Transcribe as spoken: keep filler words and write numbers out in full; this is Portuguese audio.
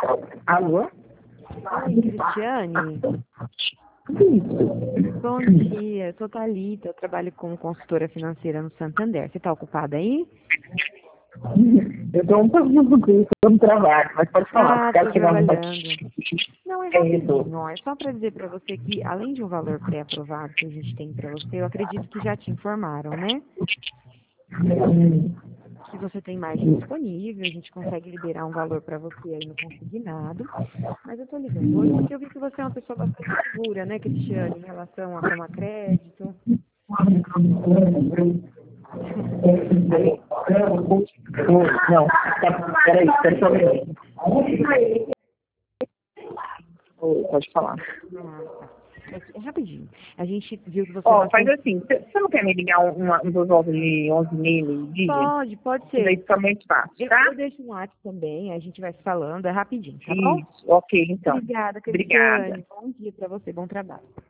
Alô? Oi, Cristiane. Isso. Bom dia, eu sou Thalita, eu trabalho como consultora financeira no Santander. Você está ocupada aí? Eu estou um pouco no trabalho, mas pode falar. Ah, Quero estou chegar no trabalhando. Não, é É isso. rapidinho, ó. É só para dizer para você que, além de um valor pré-aprovado que a gente tem para você, eu acredito que já te informaram, né? Que você tem margem disponível, a gente consegue liberar um valor para você aí no consignado. Mas eu estou ligando hoje porque eu vi que você é uma pessoa bastante segura, né, Cristiane, em relação a tomar crédito. Alô? Não, tá, peraí, espera só um minuto. Oi, pode falar. Ah, tá. É, é rapidinho. A gente viu que você Ó, é faz bastante... assim, você você não quer me ligar um, uma, um dos voltas de onze e meia, meio-dia? Pode, pode Isso daí ser. fica muito fácil, Eu, tá? eu deixo um WhatsApp também, a gente vai se falando, é rapidinho, tá bom? Isso, ok, então. Obrigada, Obrigada. Cristiane. Bom dia para você, bom trabalho.